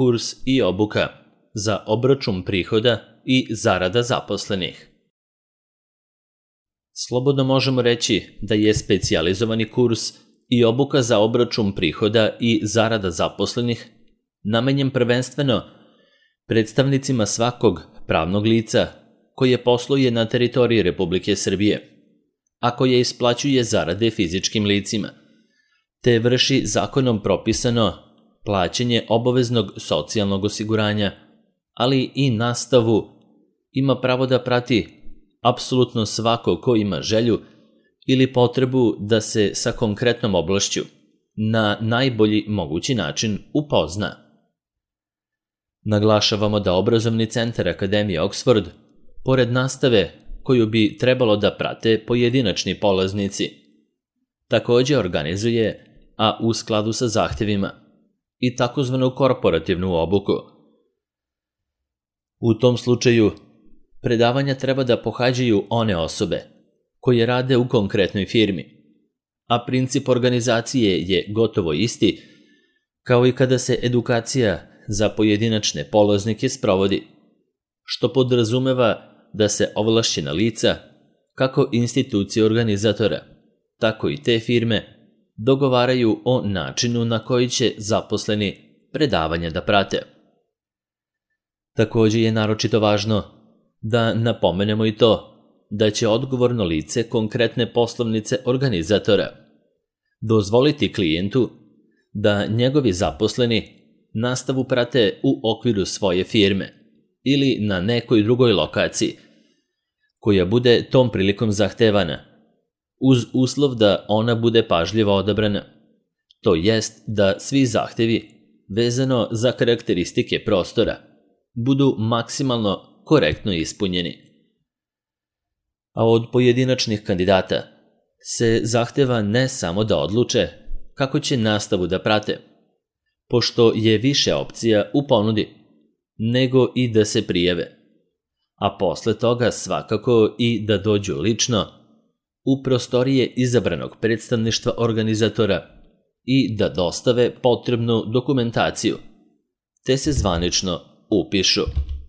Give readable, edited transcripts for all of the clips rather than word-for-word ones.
kurs i obuka za obračun prihoda i zarada zaposlenih. Slobodno možemo reći da je specijalizovani kurs i obuka za obračun prihoda i zarada zaposlenih namenjen prvenstveno predstavnicima svakog pravnog lica koje posluje na teritoriji Republike Srbije, a koje isplaćuje zarade fizičkim licima, te vrši zakonom propisano plaćanje obaveznog socijalnog osiguranja, ali i nastavu ima pravo da prati apsolutno svako ko ima želju ili potrebu da se sa konkretnom oblašću na najbolji mogući način upozna. Naglašavamo da obrazovni centar Akademije Oxford, pored nastave koju bi trebalo da prate pojedinačni polaznici, također organizuje, a u skladu sa zahtevima, i takozvanu korporativnu obuku. U tom slučaju, predavanja treba da pohađaju one osobe koje rade u konkretnoj firmi, a princip organizacije je gotovo isti kao i kada se edukacija za pojedinačne polaznike sprovodi, što podrazumeva da se ovlašćena lica, kako institucije organizatora, tako i te firme, dogovaraju o načinu na koji će zaposleni predavanja da prate. Također je naročito važno da napomenemo i to da će odgovorno lice konkretne poslovnice organizatora dozvoliti klijentu da njegovi zaposleni nastavu prate u okviru svoje firme ili na nekoj drugoj lokaciji koja bude tom prilikom zahtevana, uz uslov da ona bude pažljivo odabrana, to jest da svi zahtevi vezano za karakteristike prostora budu maksimalno korektno ispunjeni. A od pojedinačnih kandidata se zahteva ne samo da odluče kako će nastavu da prate, pošto je više opcija u ponudi, nego i da se prijave, a posle toga svakako i da dođu lično u prostorije izabranog predstavništva organizatora i da dostave potrebnu dokumentaciju, te se zvanično upišu.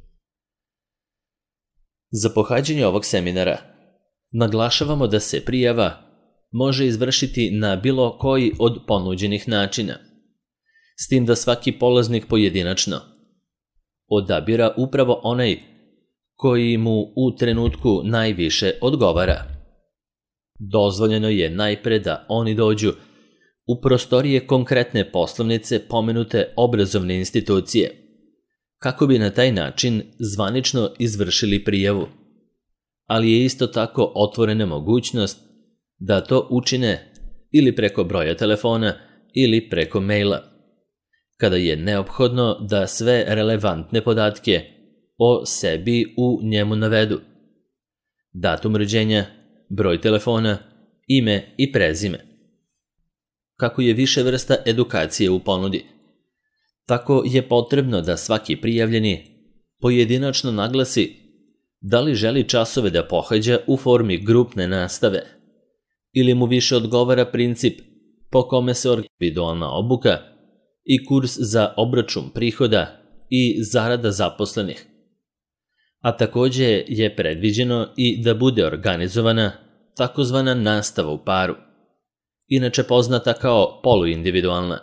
Za pohađanje ovog seminara naglašavamo da se prijava može izvršiti na bilo koji od ponuđenih načina, s tim da svaki polaznik pojedinačno odabira upravo onaj koji mu u trenutku najviše odgovara. Dozvoljeno je najpre da oni dođu u prostorije konkretne poslovnice pomenute obrazovne institucije, kako bi na taj način zvanično izvršili prijavu, ali je isto tako otvorena mogućnost da to učine ili preko broja telefona ili preko maila, kada je neophodno da sve relevantne podatke o sebi u njemu navedu: datum rođenja, broj telefona, ime i prezime. Kako je više vrsta edukacije u ponudi, tako je potrebno da svaki prijavljeni pojedinačno naglasi da li želi časove da pohađa u formi grupne nastave ili mu više odgovara princip po kome se individualna obuka i kurs za obračun prihoda i zarada zaposlenih. A također je predviđeno i da bude organizovana takozvana nastava u paru, inače poznata kao poluindividualna.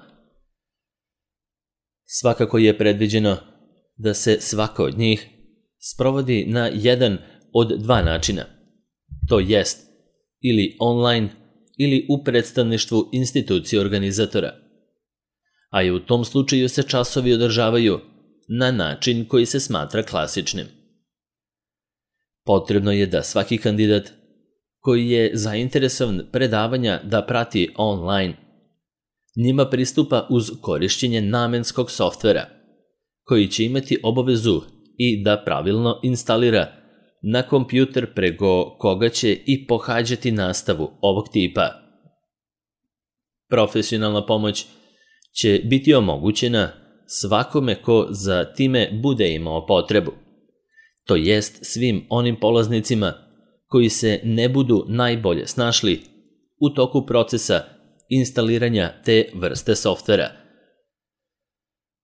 Svakako je predviđeno da se svaka od njih sprovodi na jedan od dva načina, to jest ili online ili u predstavništvu institucije organizatora, a i u tom slučaju se časovi održavaju na način koji se smatra klasičnim. Potrebno je da svaki kandidat koji je zainteresovan predavanja da prati online njima pristupa uz korišćenje namenskog softvera, koji će imati obavezu i da pravilno instalira na kompjuter preko koga će i pohađati nastavu ovog tipa. Profesionalna pomoć će biti omogućena svakome ko za time bude imao potrebu, to jest svim onim polaznicima koji se ne budu najbolje snašli u toku procesa instaliranja te vrste softvera.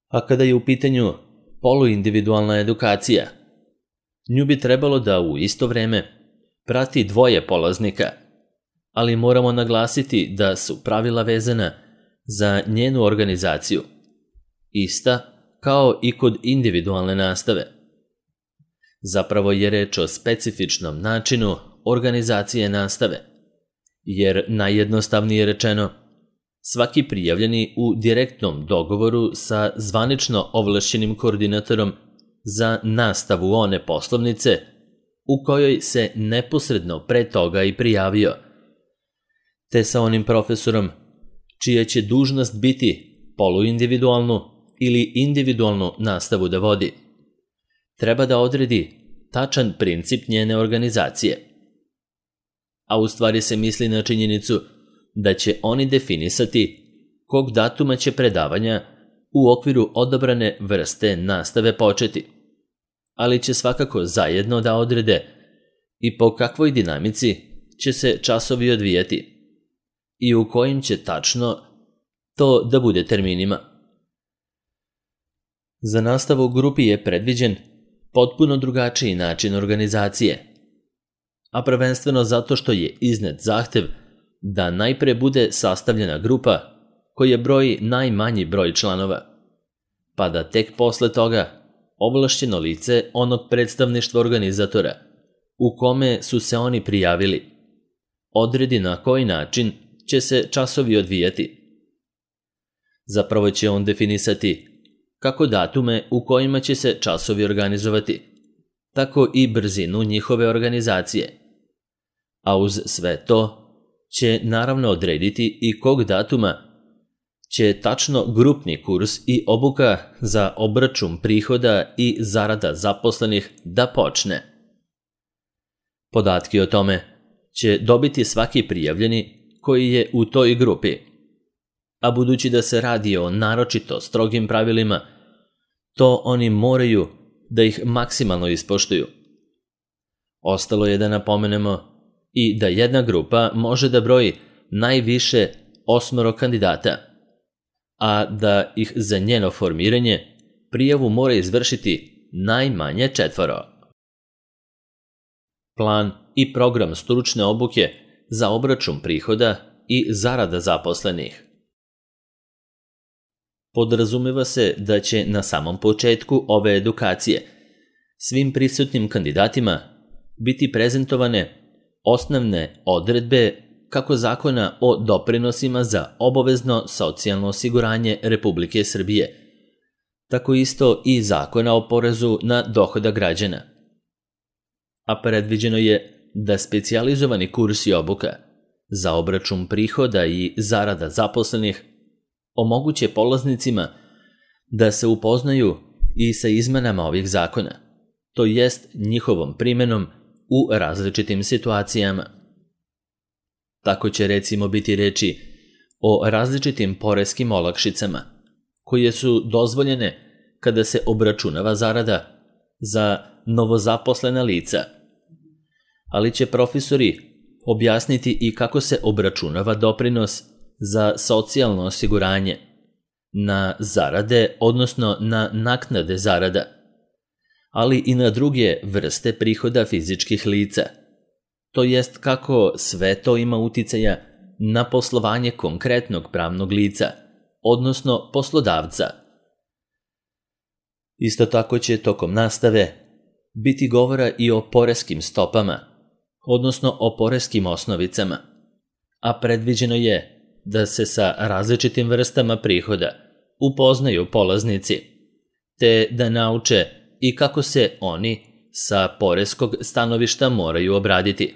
A kada je u pitanju poluindividualna edukacija, nju bi trebalo da u isto vreme prati dvoje polaznika, ali moramo naglasiti da su pravila vezana za njenu organizaciju ista kao i kod individualne nastave. Zapravo je reč o specifičnom načinu organizacije nastave, jer najjednostavnije rečeno, svaki prijavljeni u direktnom dogovoru sa zvanično ovlašćenim koordinatorom za nastavu one poslovnice u kojoj se neposredno pre toga i prijavio, te sa onim profesorom čija će dužnost biti poluindividualnu ili individualnu nastavu da vodi, treba da odredi tačan princip njene organizacije. A u stvari se misli na činjenicu da će oni definisati kog datuma će predavanja u okviru odabrane vrste nastave početi, ali će svakako zajedno da odrede i po kakvoj dinamici će se časovi odvijati i u kojim će tačno to da bude terminima. Za nastavu u grupi je predviđen potpuno drugačiji način organizacije, a prvenstveno zato što je iznet zahtev da najpre bude sastavljena grupa koja broji najmanji broj članova, pa da tek posle toga ovlašćeno lice onog predstavništva organizatora u kome su se oni prijavili odredi na koji način će se časovi odvijati. Zapravo će on definisati kako datume u kojima će se časovi organizovati, tako i brzinu njihove organizacije. A uz sve to će naravno odrediti i kog datuma će tačno grupni kurs i obuka za obračun prihoda i zarada zaposlenih da počne. Podatke o tome će dobiti svaki prijavljeni koji je u toj grupi, a budući da se radi o naročito strogim pravilima, to oni moraju da ih maksimalno ispoštuju. Ostalo je da napomenemo i da jedna grupa može da broji najviše 8 kandidata, a da ih za njeno formiranje prijavu mora izvršiti najmanje 4. Plan i program stručne obuke za obračun prihoda i zarada zaposlenih. Podrazumeva se da će na samom početku ove edukacije svim prisutnim kandidatima biti prezentovane osnovne odredbe kako Zakona o doprinosima za obavezno socijalno osiguranje Republike Srbije, tako isto i Zakona o porezu na dohodak građana. A predviđeno je da specijalizovani kurs i obuka za obračun prihoda i zarada zaposlenih omoguće polaznicima da se upoznaju i sa izmenama ovih zakona, to jest njihovom primenom u različitim situacijama. Tako će recimo biti reči o različitim poreskim olakšicama, koje su dozvoljene kada se obračunava zarada za novozaposlena lica, ali će profesori objasniti i kako se obračunava doprinos za socijalno osiguranje na zarade, odnosno na naknade zarada, ali i na druge vrste prihoda fizičkih lica, to jest kako sve to ima uticaja na poslovanje konkretnog pravnog lica, odnosno poslodavca. Isto tako će tokom nastave biti govora i o poreskim stopama, odnosno o poreskim osnovicama, a predviđeno je da se sa različitim vrstama prihoda upoznaju polaznici, te da nauče i kako se oni sa poreskog stanovišta moraju obraditi.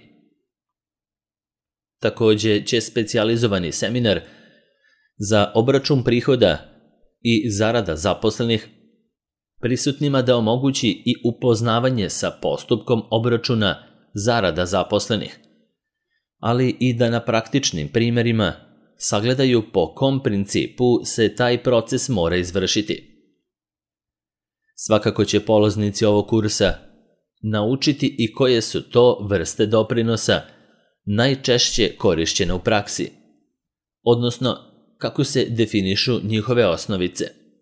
Takođe će specijalizovani seminar za obračun prihoda i zarada zaposlenih prisutnima da omogući i upoznavanje sa postupkom obračuna zarada zaposlenih, ali i da na praktičnim primerima sagledaju po kom principu se taj proces mora izvršiti. Svakako će polaznici ovog kursa naučiti i koje su to vrste doprinosa najčešće korišćene u praksi, odnosno kako se definišu njihove osnovice,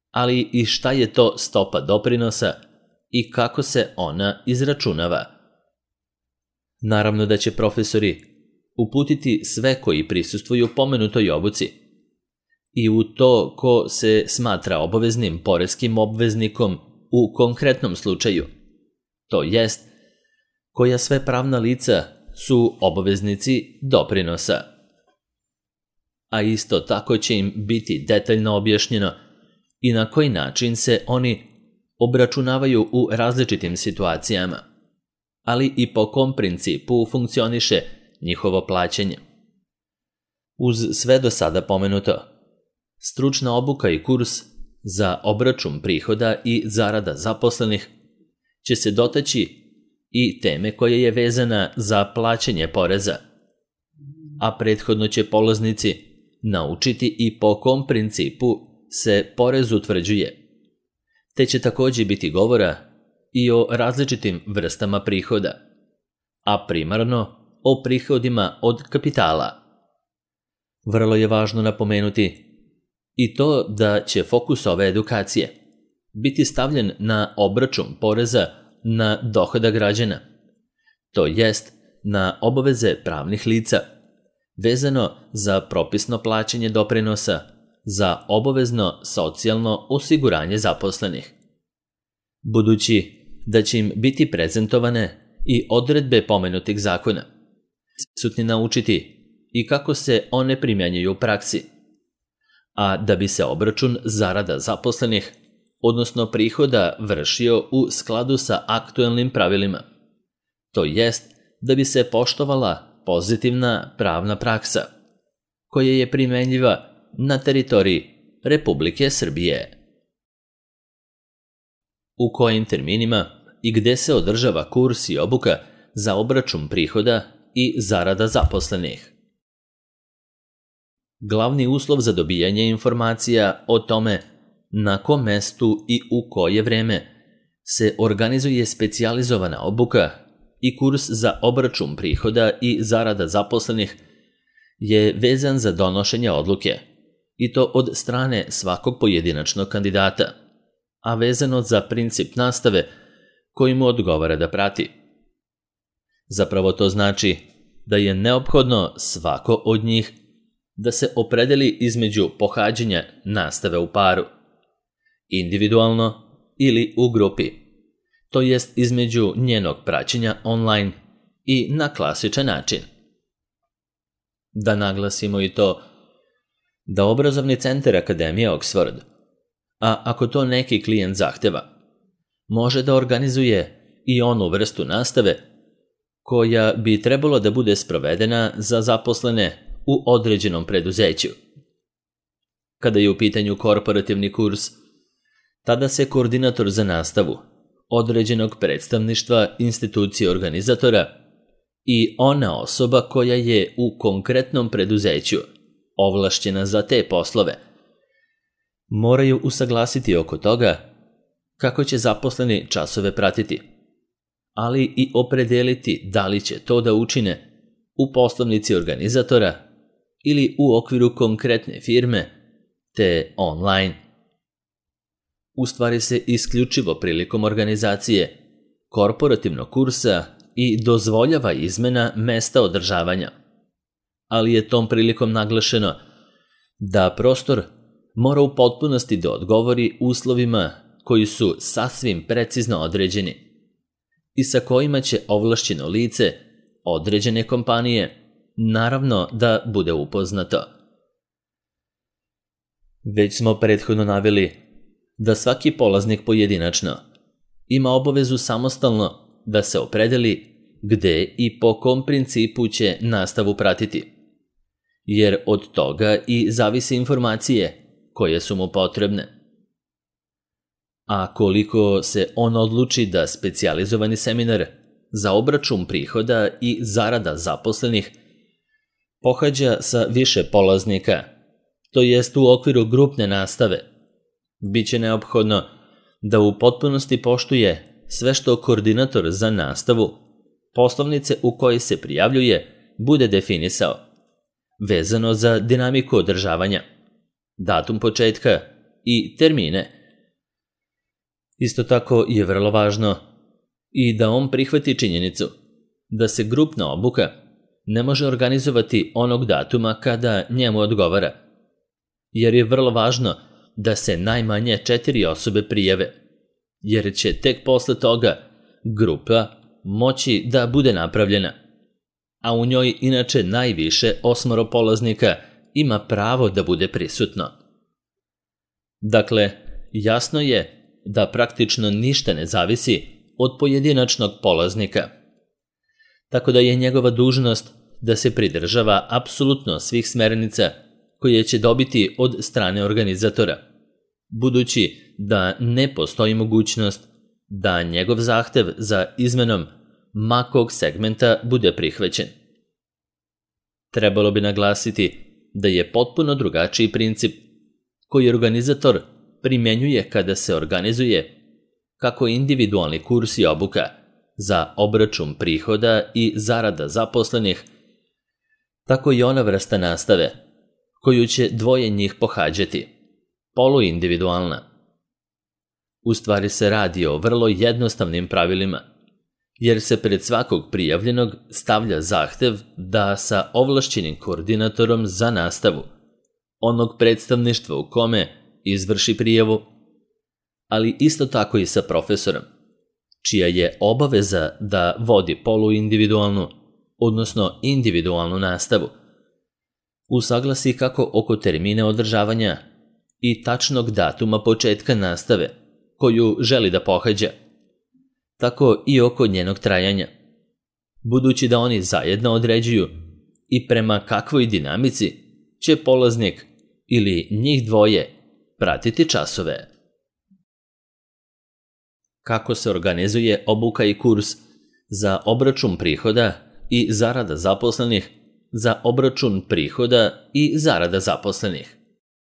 ali i šta je to stopa doprinosa i kako se ona izračunava. Naravno da će profesori uputiti sve koji prisustvuju pomenutoj obuci i u to ko se smatra obaveznim poreskim obveznikom u konkretnom slučaju, to jest koja sve pravna lica su obaveznici doprinosa. A isto tako će im biti detaljno objašnjeno i na koji način se oni obračunavaju u različitim situacijama, ali i po kom principu funkcioniše njihovo plaćanje. Uz sve do sada pomenuto, stručna obuka i kurs za obračun prihoda i zarada zaposlenih će se dotaći i teme koja je vezana za plaćanje poreza, a prethodno će polaznici naučiti i po kom principu se porez utvrđuje, te će također biti govora i o različitim vrstama prihoda, a primarno o prihodima od kapitala. Vrlo je važno napomenuti i to da će fokus ove edukacije biti stavljen na obračun poreza na dohodak građana, to jest na obaveze pravnih lica, vezano za propisno plaćanje doprinosa za obavezno socijalno osiguranje zaposlenih. Budući da će im biti prezentovane i odredbe pomenutih zakona, sutni naučiti i kako se one primjenjuju u praksi, a da bi se obračun zarada zaposlenih, odnosno prihoda, vršio u skladu sa aktuelnim pravilima, to jest da bi se poštovala pozitivna pravna praksa koja je primenjiva na teritoriji Republike Srbije. U kojim terminima i gde se održava kurs i obuka za obračun prihoda i zarada zaposlenih? Glavni uslov za dobijanje informacija o tome na kom mestu i u koje vreme se organizuje specijalizovana obuka i kurs za obračun prihoda i zarada zaposlenih je vezan za donošenje odluke, i to od strane svakog pojedinačnog kandidata, a vezano za princip nastave koji mu odgovara da prati. Zapravo to znači da je neophodno svako od njih da se opredeli između pohađanja nastave u paru, individualno ili u grupi, to jest između njenog praćenja online i na klasičan način. Da naglasimo i to da obrazovni centar Akademije Oxford, a ako to neki klijent zahteva, može da organizuje i onu vrstu nastave koja bi trebalo da bude sprovedena za zaposlene u određenom preduzeću. Kada je u pitanju korporativni kurs, tada se koordinator za nastavu određenog predstavništva institucije organizatora i ona osoba koja je u konkretnom preduzeću ovlašćena za te poslove moraju usaglasiti oko toga kako će zaposleni časove pratiti, ali i opredeliti da li će to da učine u poslovnici organizatora ili u okviru konkretne firme, te online. U stvari se isključivo prilikom organizacije korporativnog kursa i dozvoljava izmena mesta održavanja, ali je tom prilikom naglašeno da prostor mora u potpunosti da odgovori uslovima koji su sasvim precizno određeni i sa kojima će ovlašćeno lice određene kompanije naravno da bude upoznato. Već smo prethodno naveli da svaki polaznik pojedinačno ima obavezu samostalno da se opredeli gde i po kom principu će nastavu pratiti, jer od toga i zavise informacije koje su mu potrebne. A koliko se on odluči da specijalizovani seminar za obračun prihoda i zarada zaposlenih pohađa sa više polaznika, to jest u okviru grupne nastave, biće neophodno da u potpunosti poštuje sve što koordinator za nastavu poslovnice u kojoj se prijavljuje bude definisao, vezano za dinamiku održavanja, datum početka i termine Isto tako je vrlo važno i da on prihvati činjenicu da se grupna obuka ne može organizovati onog datuma kada njemu odgovara, jer je vrlo važno da se najmanje 4 osobe prijave, jer će tek posle toga grupa moći da bude napravljena, a u njoj inače najviše 8 polaznika ima pravo da bude prisutno. Dakle, jasno je da praktično ništa ne zavisi od pojedinačnog polaznika, tako da je njegova dužnost da se pridržava apsolutno svih smernica koje će dobiti od strane organizatora, budući da ne postoji mogućnost da njegov zahtev za izmenom ma kog segmenta bude prihvaćen. Trebalo bi naglasiti da je potpuno drugačiji princip koji organizator primjenjuje kada se organizuje kako individualni kurs i obuka za obračun prihoda i zarada zaposlenih, tako i ona vrsta nastave koju će 2 njih pohađati, poluindividualna. U stvari se radi o vrlo jednostavnim pravilima, jer se pred svakog prijavljenog stavlja zahtev da sa ovlašćenim koordinatorom za nastavu onog predstavništva u kome izvrši prijavu, ali isto tako i sa profesorom, čija je obaveza da vodi poluindividualnu, odnosno individualnu nastavu, usaglasi kako oko termina održavanja i tačnog datuma početka nastave koju želi da pohađa, tako i oko njenog trajanja, budući da oni zajedno određuju i prema kakvoj dinamici će polaznik ili njih 2 pratiti časove. Kako se organizuje obuka i kurs za obračun prihoda i zarada zaposlenih za obračun prihoda i zarada zaposlenih?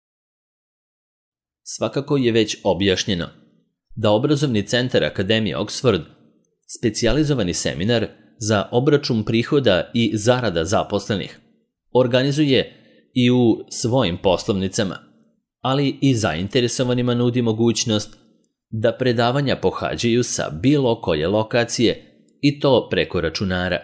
Svakako je već objašnjeno da obrazovni centar Akademije Oxford specijalizovani seminar za obračun prihoda i zarada zaposlenih organizuje i u svojim poslovnicama, ali i zainteresovanima nudi mogućnost da predavanja pohađaju sa bilo koje lokacije i to preko računara.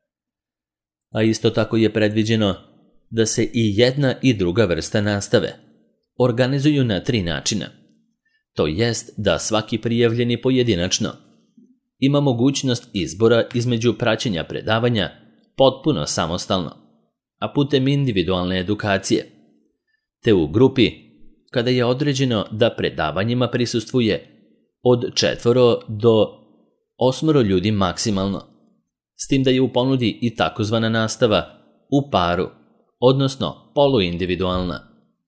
A isto tako je predviđeno da se i jedna i druga vrsta nastave organizuju na 3 načina. To jest da svaki prijavljeni pojedinačno ima mogućnost izbora između praćenja predavanja potpuno samostalno, a putem individualne edukacije, te u grupi kada je određeno da predavanjima prisustvuje od 4 do 8 ljudi maksimalno, s tim da je u ponudi i takozvana nastava u paru, odnosno poluindividualna.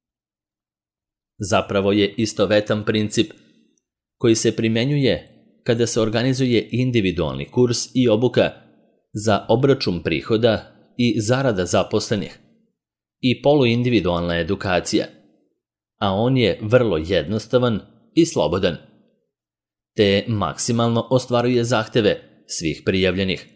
Zapravo je istovetan princip koji se primenjuje kada se organizuje individualni kurs i obuka za obračun prihoda i zarada zaposlenih i poluindividualna edukacija, a on je vrlo jednostavan i slobodan, te maksimalno ostvaruje zahteve svih prijavljenih.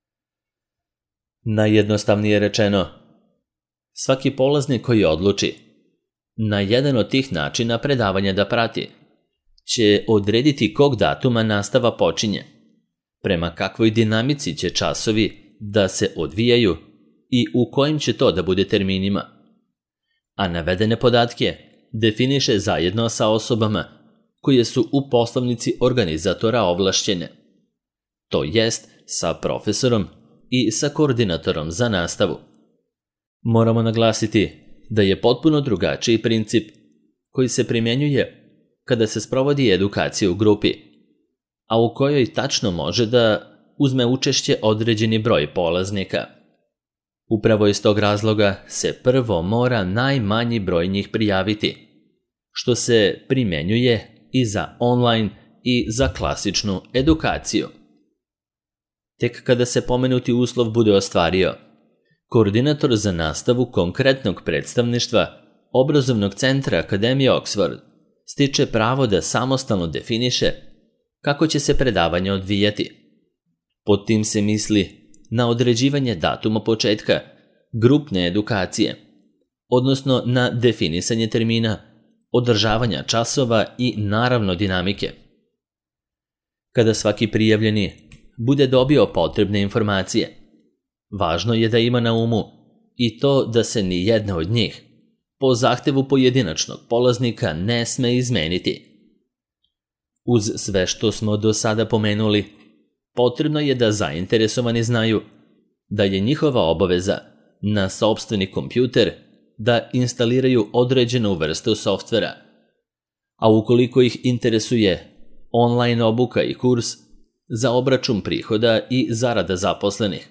Najjednostavnije rečeno, svaki polaznik koji odluči na jedan od tih načina predavanja da prati će odrediti kog datuma nastava počinje, prema kakvoj dinamici će časovi da se odvijaju i u kojim će to da bude terminima, a navedene podatke definiše zajedno sa osobama koje su u poslovnici organizatora ovlašćene, to jest sa profesorom i sa koordinatorom za nastavu. Moramo naglasiti da je potpuno drugačiji princip koji se primjenjuje kada se sprovodi edukacija u grupi, a u kojoj tačno može da uzme učešće određeni broj polaznika. Upravo iz tog razloga se prvo mora najmanji broj njih prijaviti, što se primjenjuje i za online i za klasičnu edukaciju. Tek kada se pomenuti uslov bude ostvario, koordinator za nastavu konkretnog predstavništva obrazovnog centra Akademije Oxford stiče pravo da samostalno definiše kako će se predavanje odvijati. Pod tim se misli na određivanje datuma početka grupne edukacije, odnosno na definisanje termina, održavanja časova i naravno dinamike. kada svaki prijavljeni bude dobio potrebne informacije. Važno je da ima na umu i to da se ni jedna od njih po zahtevu pojedinačnog polaznika ne sme izmeniti. Uz sve što smo do sada pomenuli, potrebno je da zainteresovani znaju da je njihova obaveza na sopstveni kompjuter da instaliraju određenu vrstu softvera, a ukoliko ih interesuje online obuka i kurs za obračun prihoda i zarada zaposlenih.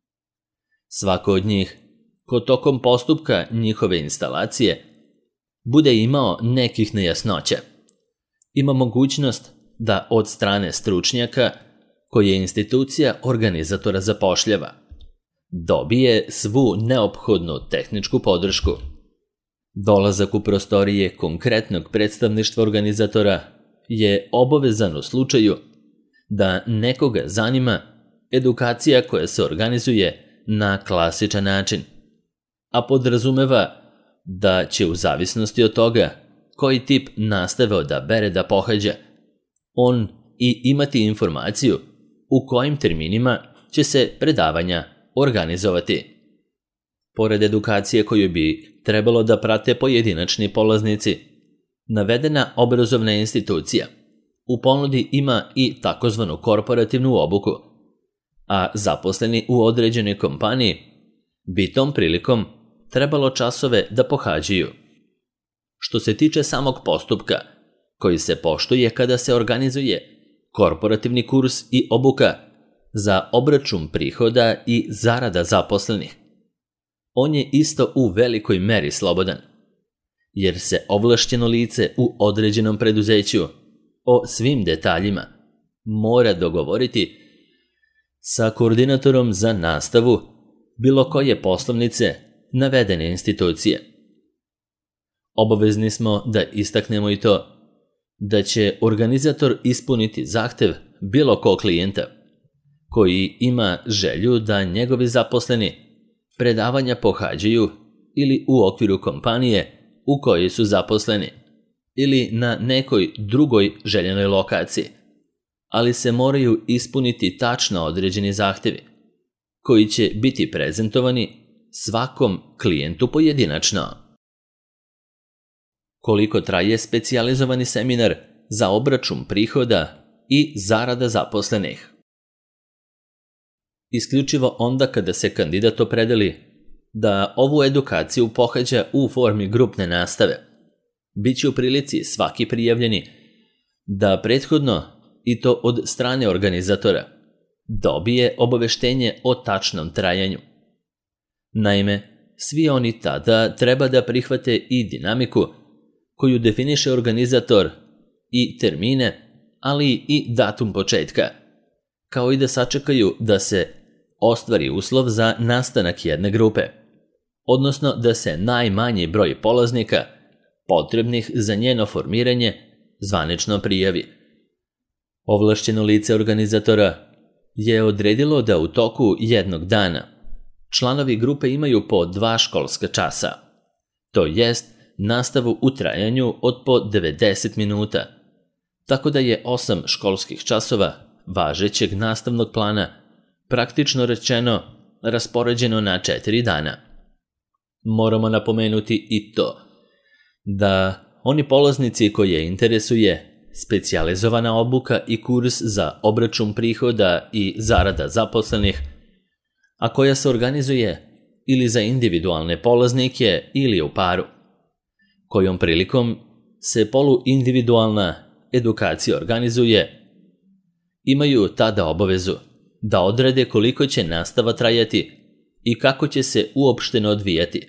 Svako od njih, ko tokom postupka njihove instalacije bude imao nekih nejasnoća, ima mogućnost da od strane stručnjaka koje institucija organizatora zapošljava dobije svu neophodnu tehničku podršku. Dolazak u prostorije konkretnog predstavništva organizatora je obavezan u slučaju da nekoga zanima edukacija koja se organizuje na klasičan način, a podrazumeva da će u zavisnosti od toga koji tip nastave odabere da pohađa, on i imati informaciju u kojim terminima će se predavanja organizovati. Pored edukacije koju bi trebalo da prate pojedinačni polaznici, navedena obrazovna institucija u ponudi ima i takozvanu korporativnu obuku, a zaposleni u određenoj kompaniji bi tom prilikom trebalo časove da pohađaju. Što se tiče samog postupka koji se poštuje kada se organizuje korporativni kurs i obuka za obračun prihoda i zarada zaposlenih, on je isto u velikoj meri slobodan, jer se ovlašćeno lice u određenom preduzeću o svim detaljima mora dogovoriti sa koordinatorom za nastavu bilo koje poslovnice navedene institucije. Obavezni smo da istaknemo i to da će organizator ispuniti zahtev bilo kog klijenta koji ima želju da njegovi zaposleni predavanja pohađaju ili u okviru kompanije u kojoj su zaposleni ili na nekoj drugoj željenoj lokaciji, ali se moraju ispuniti tačno određeni zahtevi koji će biti prezentovani svakom klijentu pojedinačno. Koliko traje specijalizovani seminar za obračun prihoda i zarada zaposlenih? Isključivo onda kada se kandidat opredeli da ovu edukaciju pohađa u formi grupne nastave, bit će u prilici svaki prijavljeni da prethodno, i to od strane organizatora, dobije obaveštenje o tačnom trajanju. Naime, svi oni tada treba da prihvate i dinamiku koju definiše organizator i termine, ali i datum početka, kao i da sačekaju da se ostvari uslov za nastanak jedne grupe, odnosno da se najmanji broj polaznika potrebnih za njeno formiranje zvanično prijavi. Ovlašćeno lice organizatora je odredilo da u toku jednog dana članovi grupe imaju po 2 školska časa, to jest nastavu u trajanju od po 90 minuta, tako da je 8 školskih časova važećeg nastavnog plana praktično rečeno raspoređeno na 4 dana. Moramo napomenuti i to da oni polaznici koje interesuje specijalizovana obuka i kurs za obračun prihoda i zarada zaposlenih, a koja se organizuje ili za individualne polaznike ili u paru, kojom prilikom se poluindividualna edukacija organizuje, imaju tada obavezu da odrede koliko će nastava trajati i kako će se uopšteno odvijati,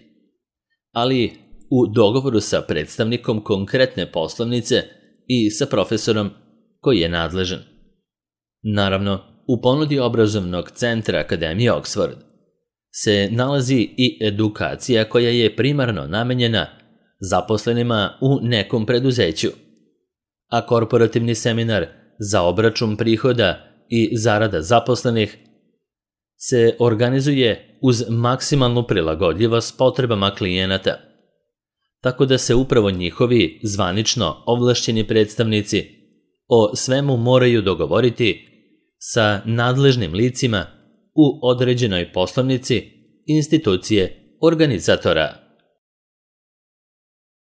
ali u dogovoru sa predstavnikom konkretne poslovnice i sa profesorom koji je nadležan. Naravno, u ponudi obrazovnog centra Akademije Oxford se nalazi i edukacija koja je primarno namenjena zaposlenima u nekom preduzeću, a korporativni seminar za obračun prihoda i zarada zaposlenih se organizuje uz maksimalnu prilagodljivost potrebama klijenata, tako da se upravo njihovi zvanično ovlašćeni predstavnici o svemu moraju dogovoriti sa nadležnim licima u određenoj poslovnici institucije organizatora.